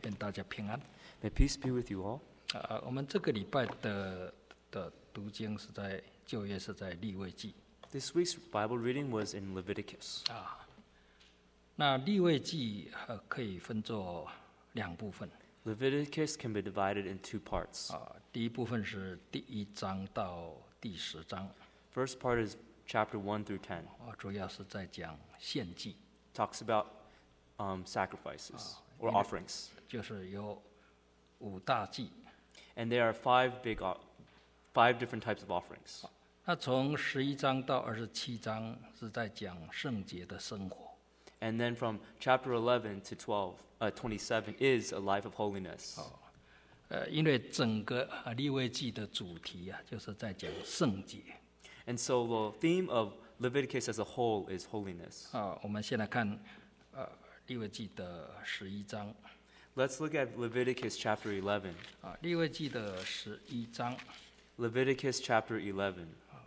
愿大家平安。 May peace be with you all. 我们这个礼拜的读经是在旧约，是在利未记。 This week's Bible reading was in Leviticus. 那利未记可以分作两部分。 Leviticus can be divided in two parts. 第一部分是第1章到第10章。 First part is chapter 1 through 10. 主要是在讲献祭。 Talks about sacrifices or offerings. 就是有5大祭。 And there are five different types of offerings. 那从11章到27章是在讲圣洁的生活。 And then from chapter 11 to 27 is a life of holiness. 因为整个利未记的主题就是在讲圣洁。 And so the theme of Leviticus as a whole is holiness. 我们先来看利未记的11章。 Let's look at Leviticus chapter 11. 利未记的11章。 Leviticus chapter 11.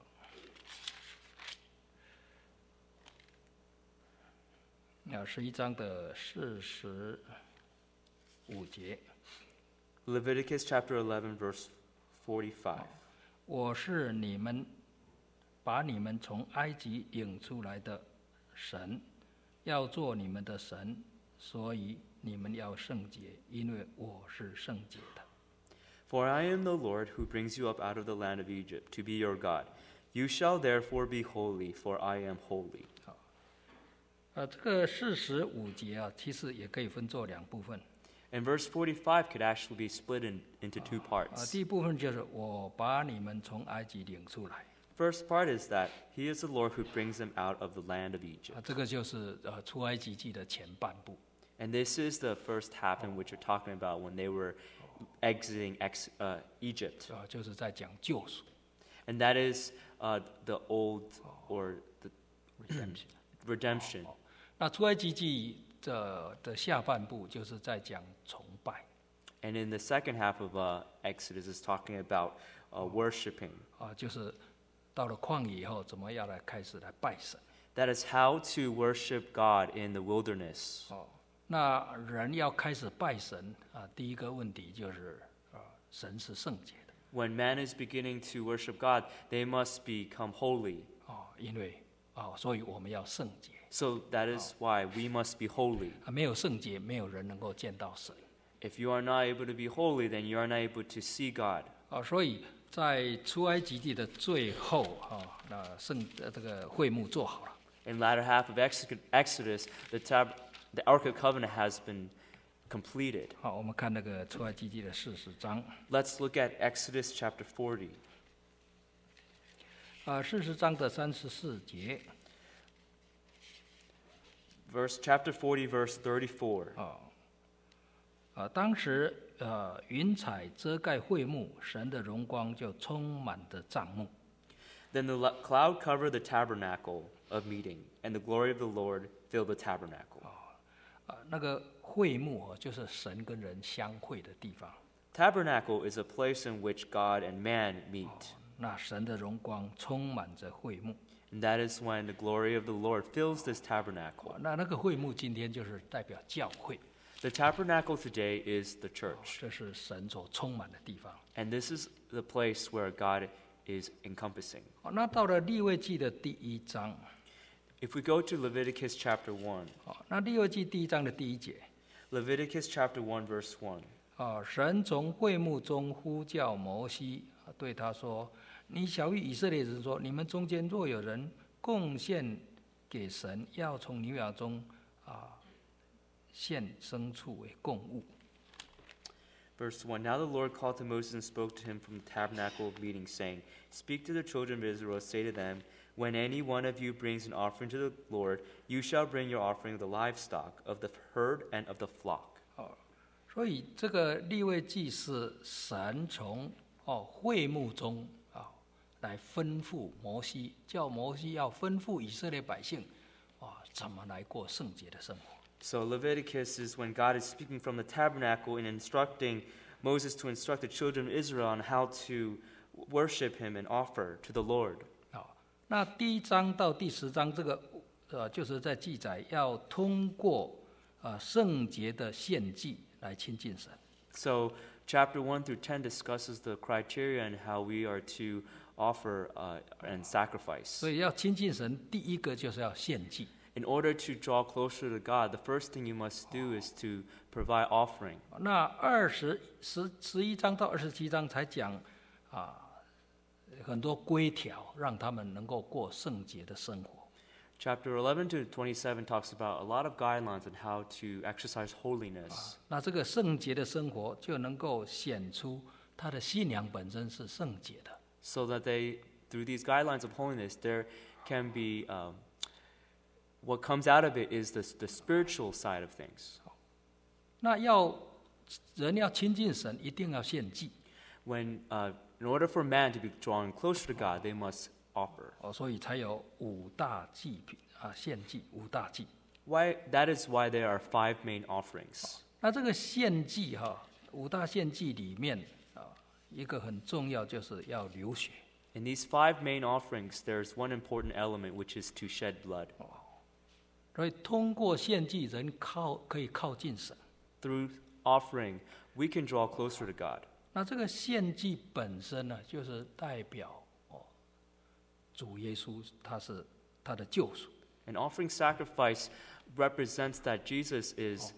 11章的45节。 Leviticus chapter 11 verse 45. 我是把你们从埃及领出来的神，要做你们的神，所以你们要圣洁，因为我是圣洁的。 For I am the Lord who brings you up out of the land of Egypt to be your God. You shall therefore be holy, for I am holy. 这个45节其实也可以分作两部分。 And verse 45 could actually be split into two parts. 第一部分就是我把你们从埃及领出来。 First part is that He is the Lord who brings them out of the land of Egypt. 这个就是出埃及记的前半部。 And this is the first half in which you're talking about when they were exiting Egypt. 就是在讲救赎。 And that is the old or the redemption. 那出埃及记的下半部就是在讲崇拜。 And in the second half of Exodus is talking about worshiping. 就是到了旷野以后，怎么样开始来拜神。 That is how to worship God in the wilderness. 那人要开始拜神第一个问题就是神是圣洁的。 When man is beginning to worship God, they must become holy. 因为所以我们要圣洁。 So that is why we must be holy. 没有圣洁，没有人能够见到神。 If you are not able to be holy, then you are not able to see God. 所以在出埃及记的最后那这个会幕做好了。 In the latter half of Exodus, the Ark of Covenant has been completed. 我们看那个出埃及记的40章。 Let's look at Exodus chapter 40. 40章的34节。 Chapter 40, verse 34. 当时云彩遮盖会幕，神的荣光就充满着帐幕。 Then the cloud covered the tabernacle of meeting, and the glory of the Lord filled the tabernacle. 那个会幕就是神跟人相会的地方。 Tabernacle is a place in which God and man meet. 那神的荣光充满着会幕。 And that is when the glory of the Lord fills this tabernacle. 那个会幕今天就是代表教会。 The tabernacle today is the church. 这是神所充满的地方。 And this is the place where God is encompassing. 那到了利未记的第1章。 If we go to Leviticus chapter 1. 那利未记第1章的第1节。 Leviticus chapter 1 verse 1. 神从会幕中呼叫摩西，对他说：“你晓谕以色列人说，你们中间若有人贡献给神，要从牛羊中献牲畜为供物。” Verse 1. Now the Lord called to Moses and spoke to him from the tabernacle of meeting, saying, Speak to the children of Israel, say to them, When any one of you brings an offering to the Lord, you shall bring your offering of the livestock, of the herd, and of the flock. 所以这个利未记是神从会幕中来吩咐摩西，叫摩西要吩咐以色列百姓怎么来过圣洁的生活。 So Leviticus is when God is speaking from the tabernacle and instructing Moses to instruct the children of Israel on how to worship him and offer to the Lord. 那第1章到第10章这个就是在记载要通过圣洁的献祭来亲近神。 So, chapter 1 through 10 discusses the criteria and how we are to offer and sacrifice. 所以要亲近神，第一个就是要献祭。 In order to draw closer to God, the first thing you must do is to provide offering. 那11章到27章才讲很多规条，让他们能够过圣洁的生活。 Chapter 11 to 27 talks about a lot of guidelines on how to exercise holiness. 那这个圣洁的生活就能够显出他的信仰本身是圣洁的。 So that through these guidelines of holiness, there can be, what comes out of it is the spiritual side of things. 那人要亲近神，一定要献祭。 In order for man to be drawing closer to God, they must offer. 所以才有5大祭品献祭5大祭。 That is why there are 5 main offerings. 那这个献祭5大献祭里面一个很重要就是要流血。 In these 5 main offerings, there's one important element, which is to shed blood. 所以通过献祭，人可以靠近神。 Through offering, we can draw closer to God. 那这个献祭本身呢，就是代表主耶稣他的救赎。 An offering sacrifice represents that Jesus is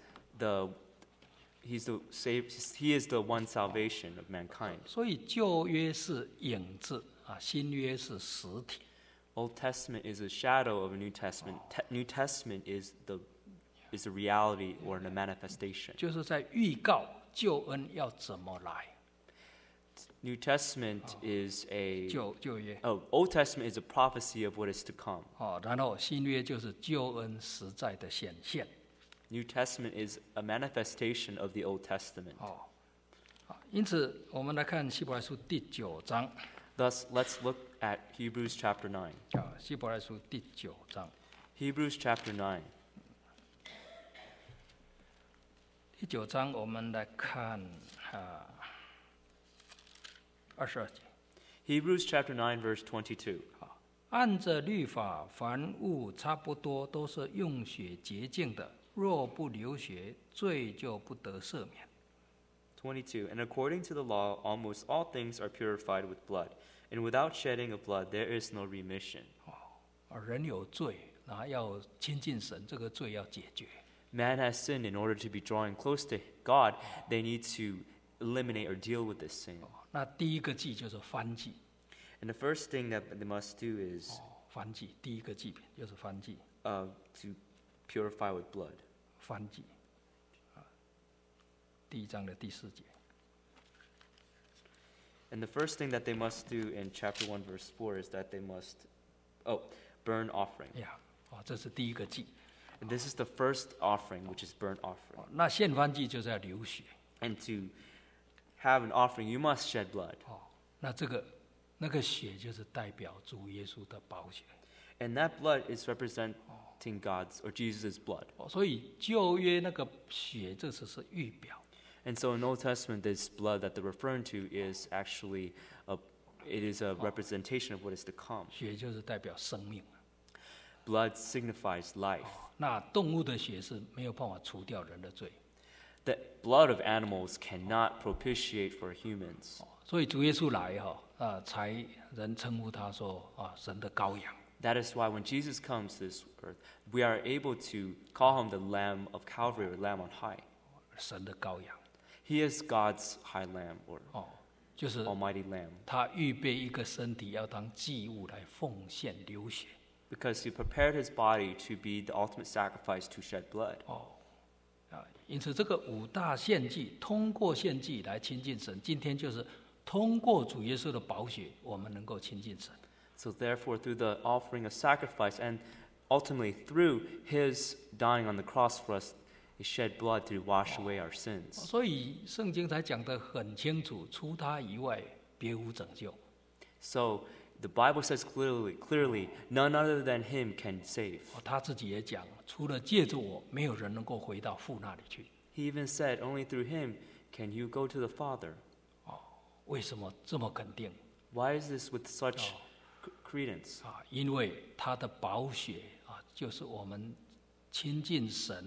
he is the one salvation of mankind. 所以旧约是影子新约是实体。 Old Testament is a shadow of a New Testament. New Testament is the reality or the manifestation. 就是在预告救恩要怎么来。 New Testament is 旧约。 Old Testament is a prophecy of what is to come. 然后新约就是救恩实在的显现。 New Testament is a manifestation of the Old Testament. 因此，我们来看希伯来书第9章。 Thus, let's look at Hebrews chapter 9. 希伯来书第9章。 Hebrews chapter 9. 第9章，我们来看22节。 Hebrews chapter 9, verse 22. 按着律法，凡物差不多都是用血洁净的，若不流血，罪就不得赦免。 22. And according to the law, almost all things are purified with blood, and without shedding of blood, there is no remission. 人有罪，要亲近神，这个罪要解决。 Man has sinned. In order to be drawing close to God, they need to eliminate or deal with this sin. 那第一个祭就是燔祭。 And the first thing that they must do is 燔祭，第一个祭品就是燔祭。 to purify with blood. 燔祭，第1章的第4节。 And the first thing that they must do in chapter 1, verse 4 is that they must burn offering. 这是第一个祭。 And this is the first offering, which is burnt offering. 那献燔祭就是要流血。 And to have an offering, you must shed blood. 那个血就是代表主耶稣的宝血。 And that blood is representing God's or Jesus' blood. 所以旧约那个血，这只是预表。 And so in Old Testament, this blood that they're referring to is actually it is a representation of what is to come. 血就是代表生命。 Blood signifies life. 那动物的血是没有办法除掉人的罪。 The blood of animals cannot propitiate for humans. 所以主耶稣来才人称呼他说神的羔羊。 That is why when Jesus comes to this earth, we are able to call him the Lamb of Calvary or Lamb on high. 神的羔羊。 He is God's high lamb or 就是 almighty lamb. 他预备一个身体要当祭物来奉献流血。 Because he prepared his body to be the ultimate sacrifice to shed blood. 因此这个5大献祭，通过献祭来亲近神。今天就是通过主耶稣的宝血，我们能够亲近神。 So therefore, through the offering of sacrifice and ultimately through his dying on the cross for us, he shed blood to wash away our sins. 所以圣经才讲得很清楚，除他以外，别无拯救。 So the Bible says clearly, none other than him can save. 他自己也讲，除了借着我，没有人能够回到父那里去。 He even said, only through him can you go to the Father. 为什么这么肯定？ Why is this with such credence? 因为他的宝血就是我们亲近神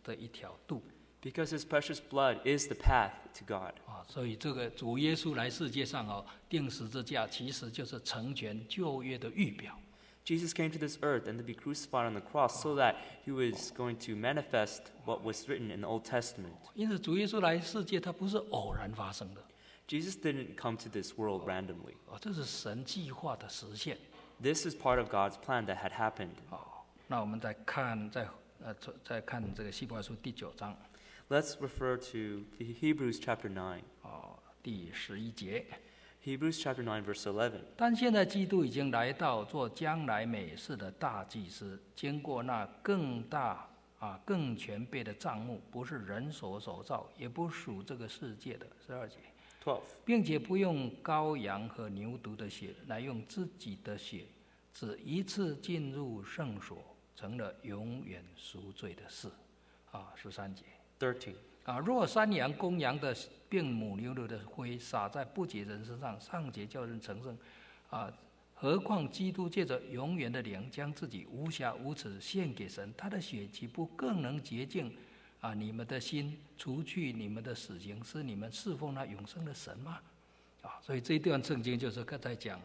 的一条路。 Because his precious blood is the path to God. 所以这个主耶稣来世界上钉十字架，其实就是成全旧约的预表。 Jesus came to this earth and to be crucified on the cross so that he was going to manifest what was written in the Old Testament. 因此，主耶稣来世界，他不是偶然发生的。 Jesus didn't come to this world randomly. 这是神计划的实现。 This is part of God's plan that had happened. 那我们再看这个希伯来书第9章。 Let's refer to Hebrews chapter 9. 第11节。 Hebrews chapter 9 verse 11. 但现在基督已经来到，做将来美事的大祭司，经过那更大更全备的帐幕，不是人所造，也不属这个世界的。12节。 12. 并且不用羔羊和牛犊的血，乃用自己的血，只一次进入圣所，成了永远赎罪的事。13节。 13. 若山羊、公羊的并母牛的灰撒在不洁人身上，尚且叫人成圣，何况基督借着永远的灵，将自己无瑕无疵献给神，他的血岂不更能洁净你们的心，除去你们的死刑，使你们侍奉那永生的神吗？所以这一段圣经就是在讲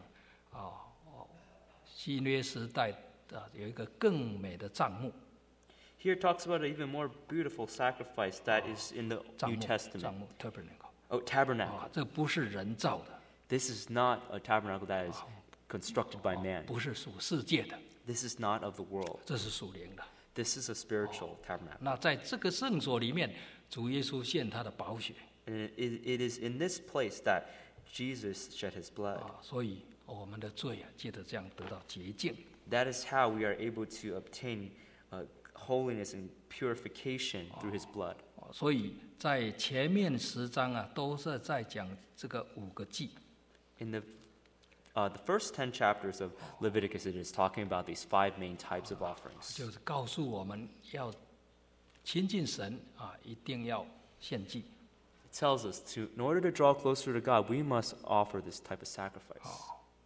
新约时代有一个更美的帐幕。 Here it talks about an even more beautiful sacrifice that is in the New Testament. 帐幕 tabernacle. Oh, tabernacle. 这不是人造的。 This is not a tabernacle that is constructed by man. 不是属世界的。 This is not of the world. 这是属灵的。 This is a spiritual tabernacle. 那在这个圣所里面，主耶稣献他的宝血。 And it is in this place that Jesus shed his blood. 所以我们的罪借着这样得到洁净。 That is how we are able to obtain holiness and purification through his blood. 所以在前面10章都是在讲这个5个祭。 In the first 10 chapters of Leviticus, it is talking about these 5 main types of offerings. 就是告诉我们要亲近神一定要献祭。 It tells us in order to draw closer to God, we must offer this type of sacrifice.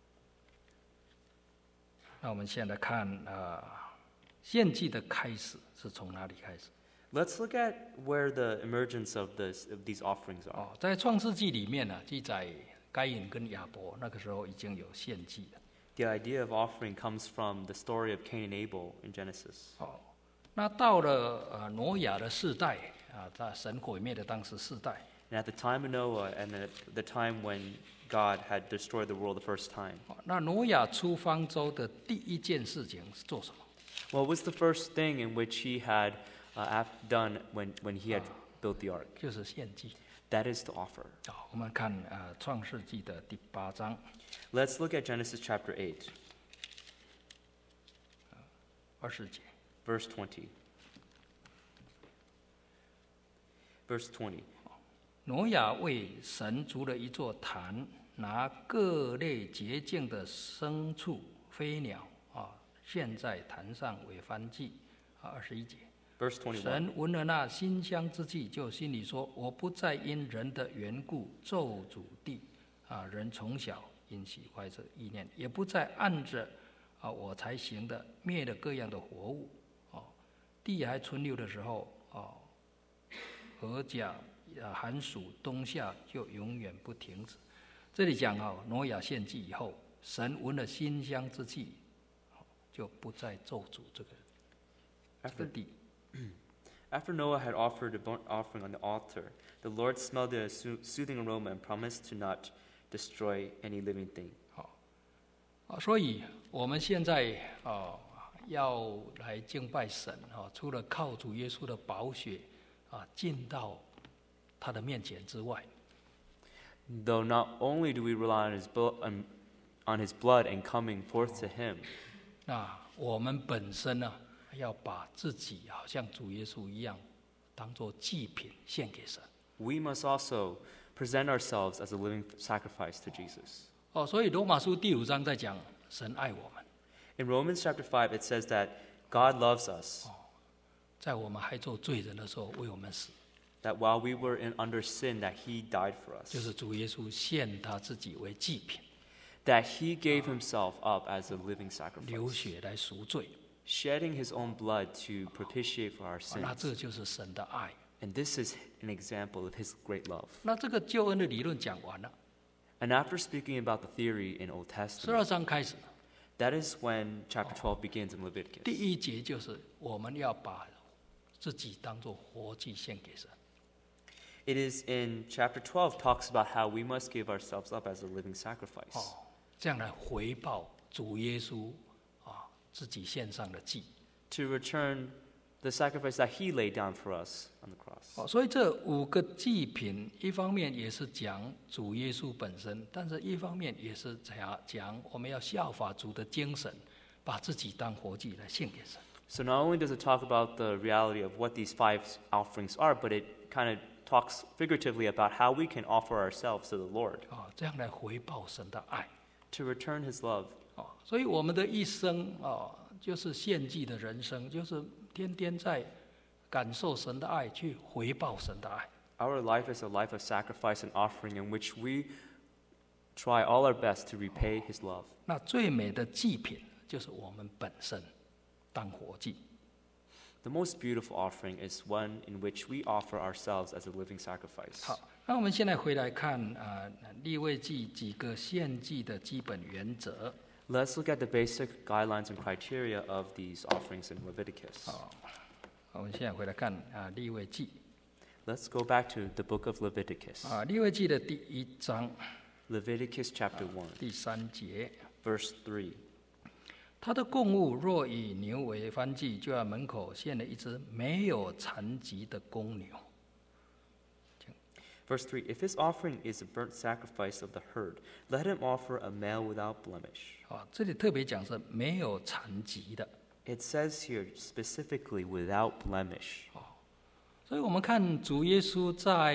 那我们现在看献祭的开始是从哪里开始？ Let's look at where the emergence of these offerings are. 在创世纪里面记载该隐跟亚伯那个时候已经有献祭了。 The idea of offering comes from the story of Cain and Abel in Genesis. 那到了挪亚的世代在神毁灭的当时世代。 And at the time of Noah and at the time when God had destroyed the world the first time. 那挪亚出方舟的第一件事情是做什么？ What was the first thing in which he had done when he had built the ark? 就是献祭。 That is to offer. 我们看创世纪的第8章。 Let's look at Genesis chapter 8. 20节。 Verse 20. Verse 20. 挪亚为神筑了一座坛，拿各类洁净的牲畜、飞鸟献在坛上为燔祭。21节。 Verse 21. 神闻了那馨香之气，就心里说：我不再因人的缘故咒诅地。人从小因喜怀着意念，也不再按着我才行的灭了各样的活物。地还存留的时候，禾甲寒暑冬夏就永远不停止。这里讲挪亚献祭以后，神闻了馨香之气，就不再咒诅这个地。 After Noah had offered a burnt offering on the altar, the Lord smelled a soothing aroma and promised to not destroy any living thing. 所以我们现在要来敬拜神除了靠主耶稣的宝血进到他的面前之外， Though not only do we rely on his blood and coming forth to him, 那我们本身要把自己好像主耶稣一样，当作祭品献给神。 we must also present ourselves as a living sacrifice to Jesus. 所以罗马书第5章在讲神爱我们。 In Romans chapter 5, it says that God loves us, 在我们还做罪人的时候为我们死， that while we were under sin, that he died for us, 就是主耶稣献他自己为祭品， that he gave himself up as a living 流 sacrifice, 血来赎罪。 shedding his own blood to propitiate for our 那 sins. 这就是神的爱。 And this is an example of his great love. 那这个救恩的理论讲完了， And after speaking about the theory in Old 12 Testament, 章开始， that is when chapter 12 begins in 第 Leviticus. 1节就是我们要把自己当作活祭献给神。 It is in chapter 12 talks about how we must give ourselves up as a living sacrifice. 这样来回报主耶稣自己献上的祭。 To return the sacrifice that he laid down for us on the cross. 所以这5个祭品，一方面也是讲主耶稣本身，但是一方面也是讲我们要效法主的精神，把自己当活祭来献给神。 So not only does it talk about the reality of what these 5 offerings are, but it kind of talks figuratively about how we can offer ourselves to the Lord 这样来回报神的爱。 to return his love. 所以我们的一生就是献祭的人生，就是天天在感受神的爱，去回报神的爱。 Our life is a life of sacrifice and offering in which we try all our best to repay his love. 那最美的祭品就是我们本身当活祭。 The most beautiful offering is one in which we offer ourselves as a living sacrifice. 好，那我们现在回来看利未记几个献祭的基本原则。 Let's look at the basic guidelines and criteria of these offerings in Leviticus. 我们现在回来看利未记 Let's go back to the book of Leviticus. 利未记的第1章 Leviticus chapter 1, 第3节。 verse 3. 他的供物若以牛为燔祭，就要门口献了一只没有残疾的公牛。 Verse 3, if his offering is a burnt sacrifice of the herd, let him offer a male without blemish. 这里特别讲是没有残疾的。 It says here specifically without blemish. 所以我们看主耶稣在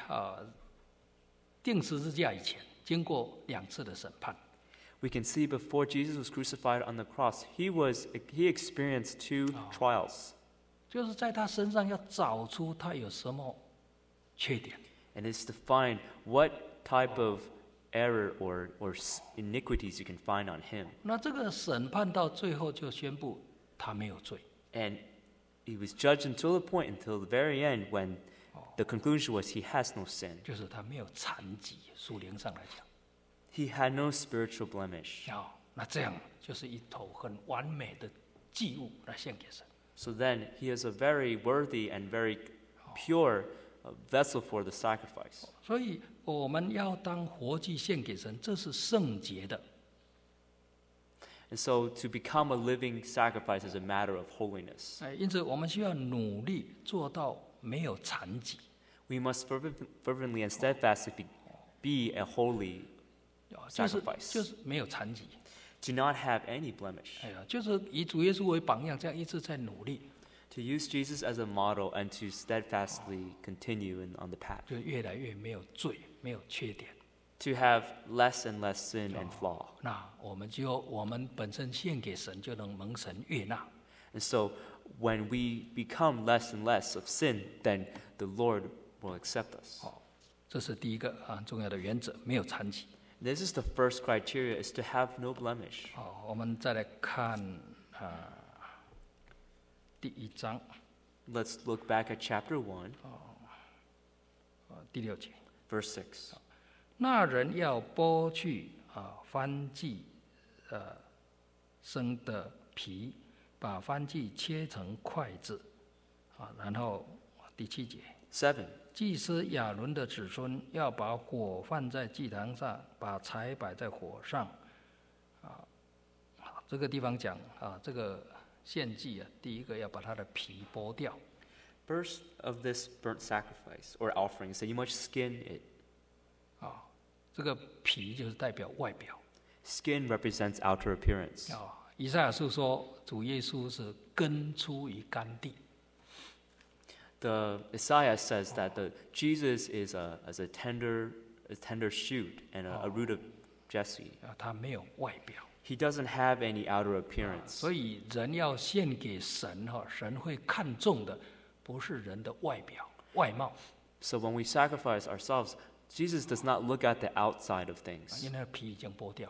钉十字架以前，经过2次的审判。 We can see before Jesus was crucified on the cross, he experienced 2 trials. 就是在他身上要找出他有什么缺点。 And it's to find what type of error or iniquities you can find on him. 那这个审判到最后就宣布他没有罪。 And he was judged until the very end when the conclusion was he has no sin. 就是他没有残疾，属灵上来讲。 He had no spiritual blemish. 那这样就是一头很完美的祭物来献给神。 So then he is a very worthy and very pure vessel for the sacrifice. 所以我们要当活祭献给神，这是圣洁的。 And so to become a living sacrifice is a matter of holiness. 因此我们需要努力做到没有残疾。 We must fervently and steadfastly be a holy 就是 sacrifice. 没有残疾。 Do not have any blemish. 就是以主耶稣为榜样，这样一直在努力， To use Jesus as a model and to steadfastly continue on the path. 就越来越没有罪，没有缺点。 To have less and less sin and flaw. 那我们本身献给神，就能蒙神悦纳。 And so when we become less and less of sin, then the Lord will accept us. 这是第一个很重要的原则，没有残疾。 This is the first criteria, is to have no blemish. 我们再来看第1章 Let's look back at chapter 1, 第6节。 verse 6. 那人要剥去燔祭生的皮，把燔祭切成块子，然后第7节。 7. 祭司亚伦的子孙要把火放在祭坛上，把柴摆在火上。这个地方讲这个献祭第一个要把它的皮剥掉。 First of this burnt sacrifice or offering is that you must skin it. 这个皮就是代表外表。 Skin represents outer appearance. 以赛亚书说，主耶稣是根出于干地。 The Isaiah says that Jesus is as a tender shoot and a root of Jesse. 他没有外表。 He doesn't have any outer appearance. 所以人要献给神神会看重的不是人的外表外貌， So when we sacrifice ourselves, Jesus does not look at the outside of things 因为皮已经剥掉了。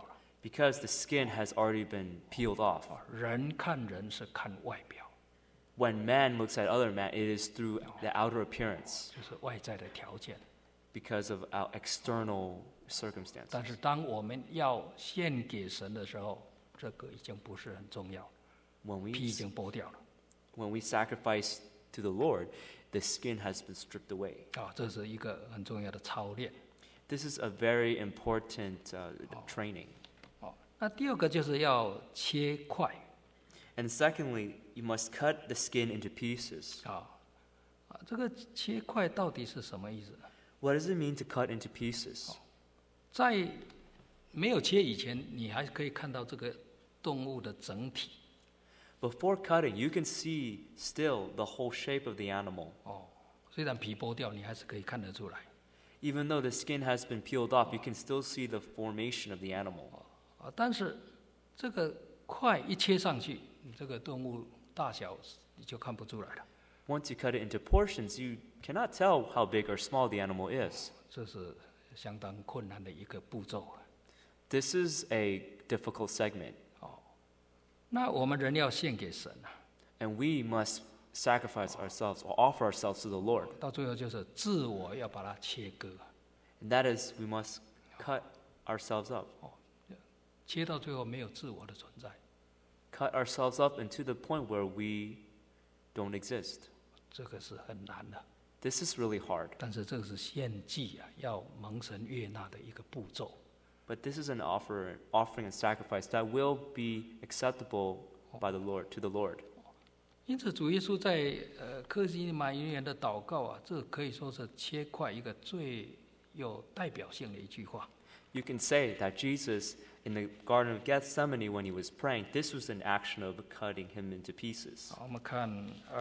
because the skin has already been peeled off. 人看人是看外表， When man looks at other man, it is through the outer appearance 就是外在的条件。 because of our external circumstances. 但是当我们要献给神的时候，这个已经不是很重要， When 皮已 we 经剥掉了 when we sacrifice to the Lord, the skin has been stripped away. 啊，这是一个很重要的操练。 This is a very important training. 哦，那第二个就是要切块 And secondly, you must cut the skin into pieces. 啊，这个切块到底是什么意思？ What does it mean to cut into pieces? 在没有切以前，你还可以看到这个动物的整体 Before cutting, you can see still the whole shape of the animal. 哦，虽然皮剥掉，你还是可以看得出来 Even though the skin has been peeled off, you can still see the formation of the animal. 啊。但是这个块一切上去，你这个动物大小你就看不出来了。 Once you cut it into portions, you cannot tell how big or small the animal is. 这是相当困难的一个步骤。 This is a difficult segment, 那我们人要献给神啊， and we must sacrifice ourselves or offer ourselves to the Lord. 到最后就是自我要把它切割， And that is, we must cut ourselves up. 切到最后没有自我的存在， Cut ourselves up into the point where we don't exist. 这个是很难的。 This is really hard, 但是这个是献祭啊，要蒙神悦纳的一个步骤。 but this is an offering and sacrifice that will be acceptable by the Lord, to the Lord. 因此，主耶稣在客西马尼园的祷告啊，这可以说是切块一个最有代表性的一句话。 You can say that Jesus, in the Garden of Gethsemane, when he was praying, this was an action of cutting him into pieces. 好，我们看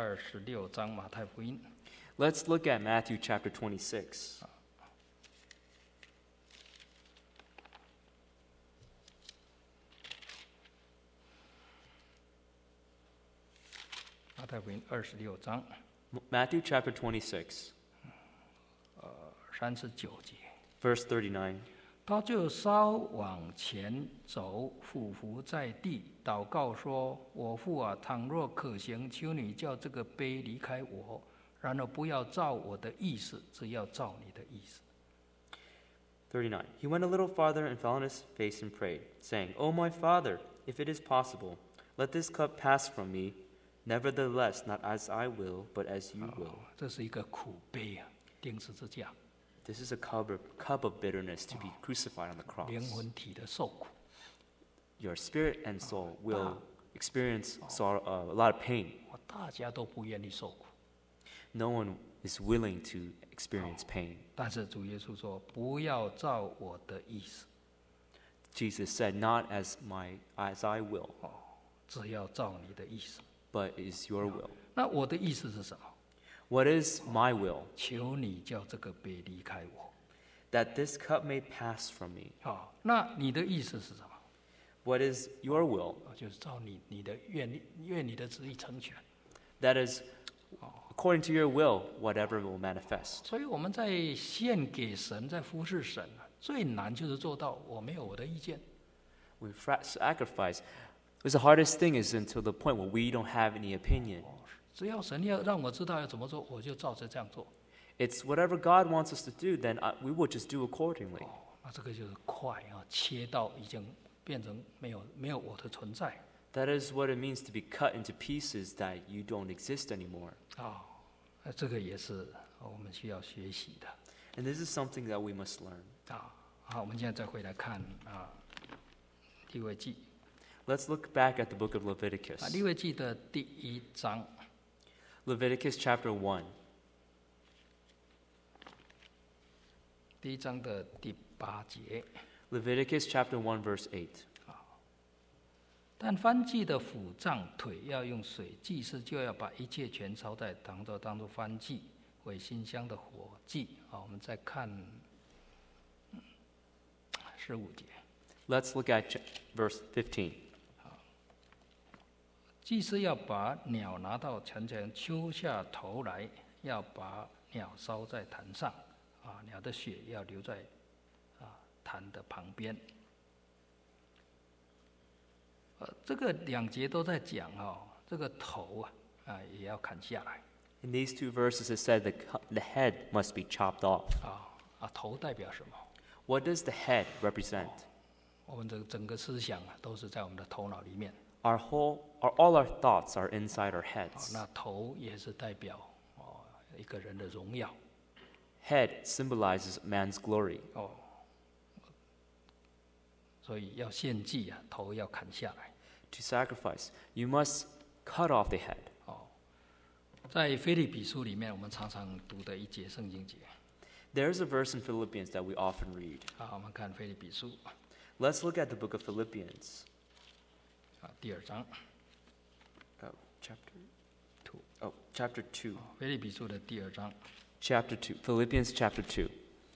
26章马太福音。 Let's look at Matthew chapter 26. 马太福音26章 Matthew chapter 26, 39节， verse 39. 他就稍往前走，俯伏在地，祷告说：“我父啊，倘若可行，求你叫这个杯离开我，然而不要照我的意思，只要照你的意思。” 39. He went a little farther and fell on his face and prayed, saying, O my Father, if it is possible, let this cup pass from me. Nevertheless, not as I will, but as you will. 这是一个苦杯啊，钉十字架， This is a cup of bitterness to be crucified on the 灵 cross. 魂体的受苦。 Your spirit and soul will experience sorrow, a lot of pain. 大家都不愿意受苦， No one is willing to experience pain. 但是主耶稣说：“不要照我的意思， Jesus said, Not as I will, 只要照你的意思。 but is your will. ” 那我的意思是什么？ What is my will? 求你叫这个杯离开我。 That this cup may pass from me. 好，那你的意思是什么？ What is your will? 就是照你的愿你的旨意成全。 That is, according to your will, whatever will manifest. 所以我们在献给神，在服侍神啊，最难就是做到我没有我的意见。 We sacrifice. Because the hardest thing is until the point where we don't have any opinion. 只要神要让我知道要怎么做，我就照着这样做。 It's whatever God wants us to do, then we will just do accordingly. 那这个就是快啊，切到已经变成没有我的存在 That is what it means to be cut into pieces that you don't exist anymore. 啊。这个也是我们需要学习的 And this is something that we must learn. 啊。好，我们现在再回来看啊，利未记 Let's look back at the book of 啊， Leviticus. 利未记的第1章 Leviticus chapter 1. 第1章的第8节。 Leviticus chapter 1 verse 8. 但燔祭的腹脏腿要用水，祭司就要把一切全烧在当作燔祭，为馨香的火祭。好，我们再看15节。 Let's look at verse 15. 祭司要把鸟拿到坛前，揪下头来，要把鸟烧在坛上，鸟的血要留在坛的旁边。 这个2节都在讲这个头也要砍下来 In these 2 verses, it said the head must be chopped off. 头代表什么？ What does the head represent? 我们的整个思想都是在我们的头脑里面。 All our thoughts are inside our heads. 那头也是代表一个人的荣耀。 Head symbolizes man's glory. 所以要献祭头要砍下来。 To sacrifice, you must cut off the head. 在腓立比书里面，我们常常读的一节圣经节。 There's a verse in Philippians that we often read. 我们看腓立比书。 Let's look at the book of Philippians. 第2章。 Chapter 2. 腓立比书的第2章。 Chapter 2. Philippians chapter 2.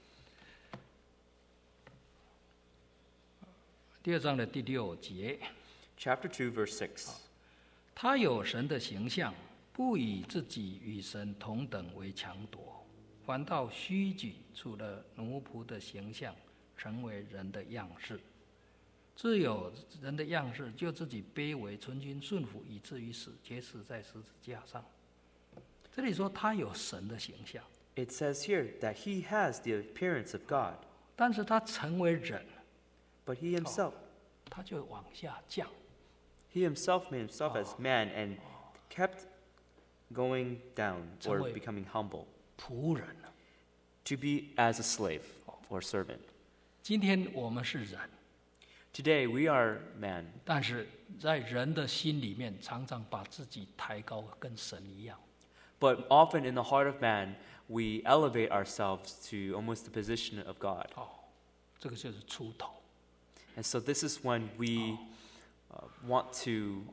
第2章的第6节。 Chapter 2, verse 6. 他有神的形象，不以自己与神同等为强夺，反倒虚举，除了奴仆的形象，成为人的样式。自有人的样式，就自己卑微，存心顺服，以至于死，且死在十字架上。这里说他有神的形象。 It says here that he has the appearance of God. 但是他成为人， But he himself, 他就往下降。 he himself made himself as man and kept going down or becoming humble. 仆人 To be as a slave or servant. 今天我们是人， Today we are man. 但是在人的心里面，常常把自己抬高，跟神一样。 But often in the heart of man, we elevate ourselves to almost the position of God. 这个就是出头。 And so this is when we want to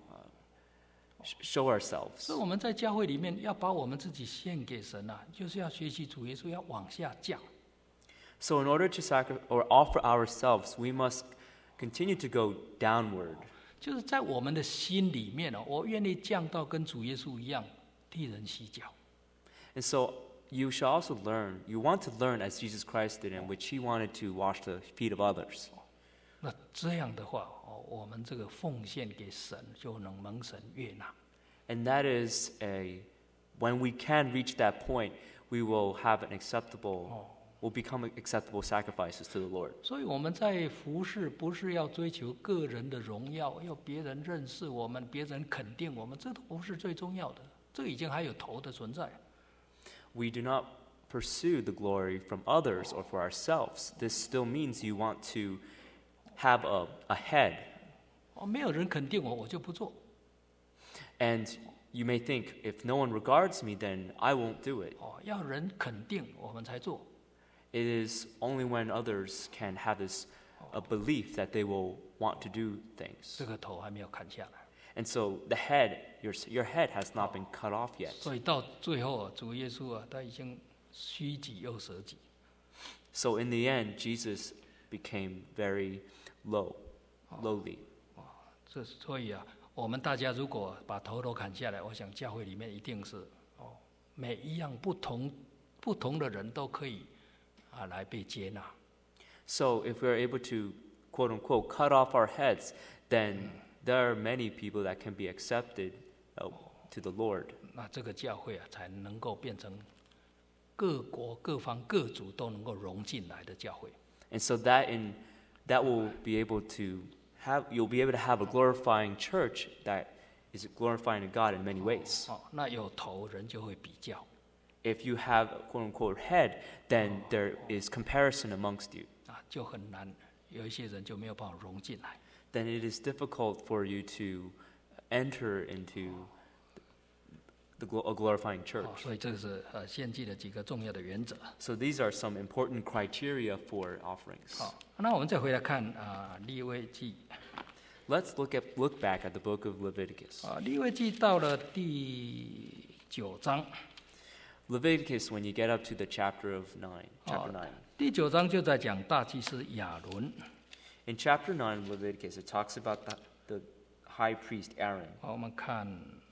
show ourselves. 所以我们在教会里面要把我们自己献给神就是要学习主耶稣，要往下降。 So in order to offer ourselves, we must continue to go downward. 就是在我们的心里面我愿意降到跟主耶稣一样，替人洗脚。 And so you shall also learn, you want to learn as Jesus Christ did, in which he wanted to wash the feet of others. 那这样的话我们这个奉献给神就能蒙神悦纳。 And that is when we can reach that point, we will have will become acceptable sacrifices to the Lord. 所以我们在服事不是要追求个人的荣耀，要别人认识我们，别人肯定我们，这都不是最重要的。这已经还有头的存在。 We do not pursue the glory from others or for ourselves. This still means you want to have a head. 没有人肯定我，我就不做。 And you may think, if no one regards me, then I won't do it. 要人肯定我们才做。 It is only when others can have this belief that they will want to do things. 这个头还没有砍下来。 And so the head, your head has not been cut off yet. 所以到最后主耶稣他已经虚己又舍己。 So in the end, Jesus became very lowly. 所以我们大家如果把头都砍下来，我想教会里面一定是每一样不同的人都可以来被接纳。 So if we're able to, quote unquote, cut off our heads, then there are many people that can be accepted to the Lord. 那这个教会才能够变成各国各方各族都能够融进来的教会。 And so that will be able to you'll be able to have a glorifying church that is glorifying to God in many ways. 那有头人就会比较。 If you have a quote unquote head, then there is comparison amongst you. 就很难，有一些人就没有办法融进来。 Then it is difficult for you to enter into a glorifying church. 所以这个是献祭的几个重要的原则。 So these are some important criteria for offerings. 那我们再回来看利未记。 Let's look back at the book of Leviticus. 利未记到了第9章。 Leviticus, when you get up to the chapter 9. 第9章就在讲大祭司亚伦。 In chapter 9 of Leviticus, it talks about the high priest Aaron. 我们看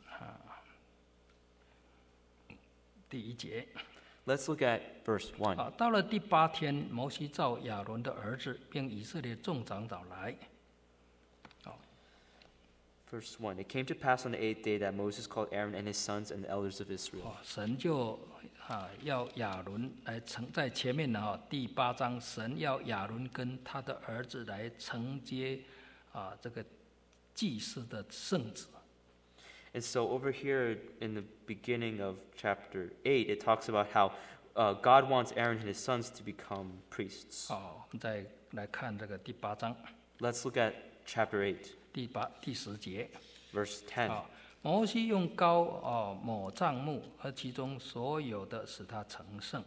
第1节。 Let's look at verse 1. 到了第8天，摩西召亚伦的儿子并以色列众长老来。 Verse 1. It came to pass on the 8th day that Moses called Aaron and his sons and the elders of Israel. 神就要亚伦来承在前面呢第8章，神要亚伦跟他的儿子来承接这个祭司的圣旨。 And so over here in the beginning of chapter 8, it talks about how God wants Aaron and his sons to become priests. 我们再来看这个第8章。 Let's look at chapter 8, 第10节。 verse 10. 摩西用膏抹帐幕和其中所有的，使它成圣。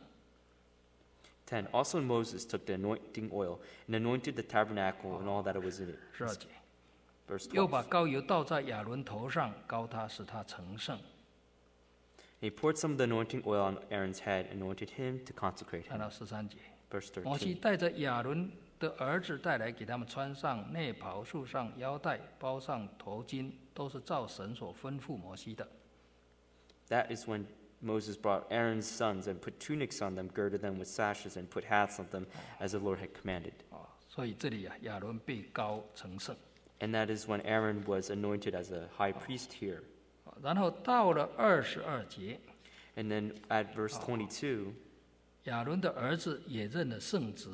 10. Also Moses took the anointing oil and anointed the tabernacle and all that was in it. 12节。 Verse 又 12. 把膏油倒在亚伦头上，膏他，使他成圣。 And he poured some of the anointing oil on Aaron's head and anointed him to consecrate 看 him. 到13节。 Verse 摩西 13. 带着亚伦的儿子带来，给他们穿上内袍，束上腰带，包上头巾，都是照神所吩咐摩西的。 That is when Moses brought Aaron's sons and put tunics on them, girded them with sashes, and put hats on them, as the Lord had commanded. 所以这里亚伦被膏成圣。 And that is when Aaron was anointed as a high priest here. 然后到了22节， And then at verse 22, 亚伦的儿子也认了圣职。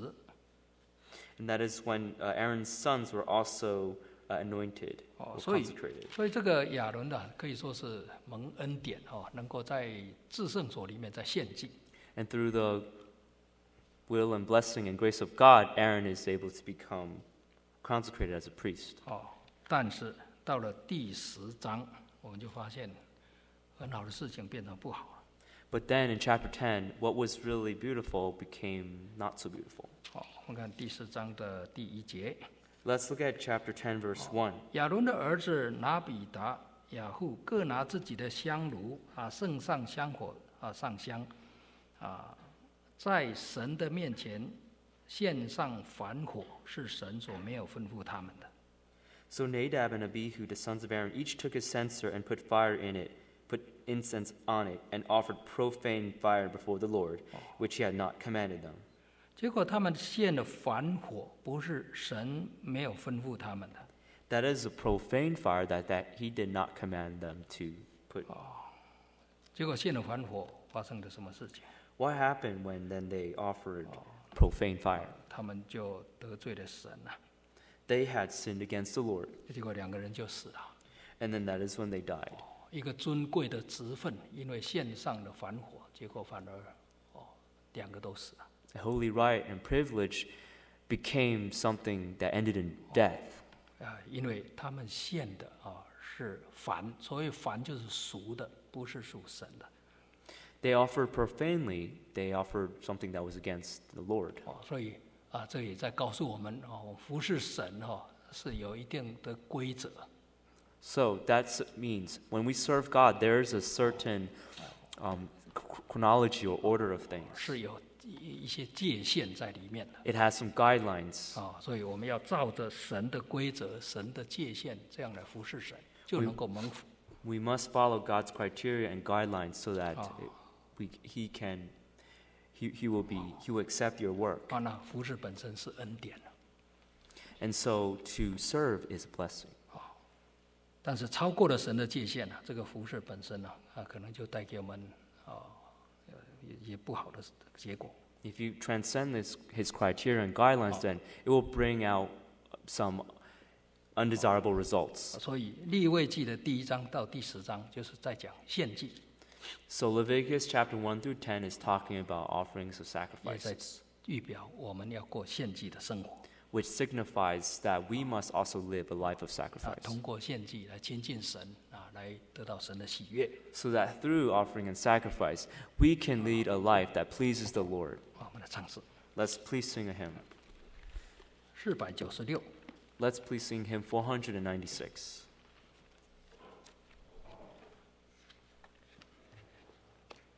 and that is when Aaron's sons were also anointed or 所以 consecrated. 所以这个亚伦呢，可以说是蒙恩典能够在至圣所里面在献祭。 And through the will and blessing and grace of God, Aaron is able to become consecrated as a priest. 但是到了第10章，我们就发现很好的事情变成不好了。 But then in chapter 10, what was really beautiful became not so beautiful. 我们看第10章的第1节， Let's look at chapter 10, verse 1. 亚伦的儿子拿比达、雅户各拿自己的香炉盛上香火上香在神的面前献上燔火，是神所没有吩咐他们的。 So Nadab and Abihu, the sons of Aaron, each took a censer and put fire in it, put incense on it, and offered profane fire before the Lord, which he had not commanded them. 结果他们献了燔火，不是神没有吩咐他们的。 That is a profane fire that he did not command them to put. 结果献了燔火，发生了什么事情？ What happened when then they offered profane fire? 他们就得罪了神了。 They had sinned against the Lord, 结果2个人就死了。 and then that is when they died. 一个尊贵的职分，因为献上了燔火，结果反而2个都死了。 A holy right and privilege became something that ended in death. 因为他们献的是燔，所谓燔就是俗的，不是属神的。 They offered profanely. They offered something that was against the Lord. 所以这也在告诉我们服侍神是有一定的规则。 So that means when we serve God, there is a certain chronology or order of things. 是有一些界限在里面的。 It has some guidelines. 所以我们要照着神的规则、神的界限，这样来服侍神，就能够蒙福。 We must follow God's criteria and guidelines so that He will accept your work. 那服侍本身是恩典。 And so to serve is a blessing. 但是超过了神的界限这个服侍本身可能就带给我们也不好的结果。 If you transcend His criteria and guidelines, then it will bring out some undesirable results. 所以利未记的第1章到第10章就是在讲献祭， So Leviticus chapter 1 through 10 is talking about offerings of 也在 sacrifices, 预表我们要过献祭的生活。 which signifies that we must also live a life of sacrifice, 通过献祭来亲近神来得到神的喜悦。 so that through offering and sacrifice, we can lead a life that pleases the Lord. 我们来唱诗 Let's please sing a hymn. 496。 Let's please sing hymn 496.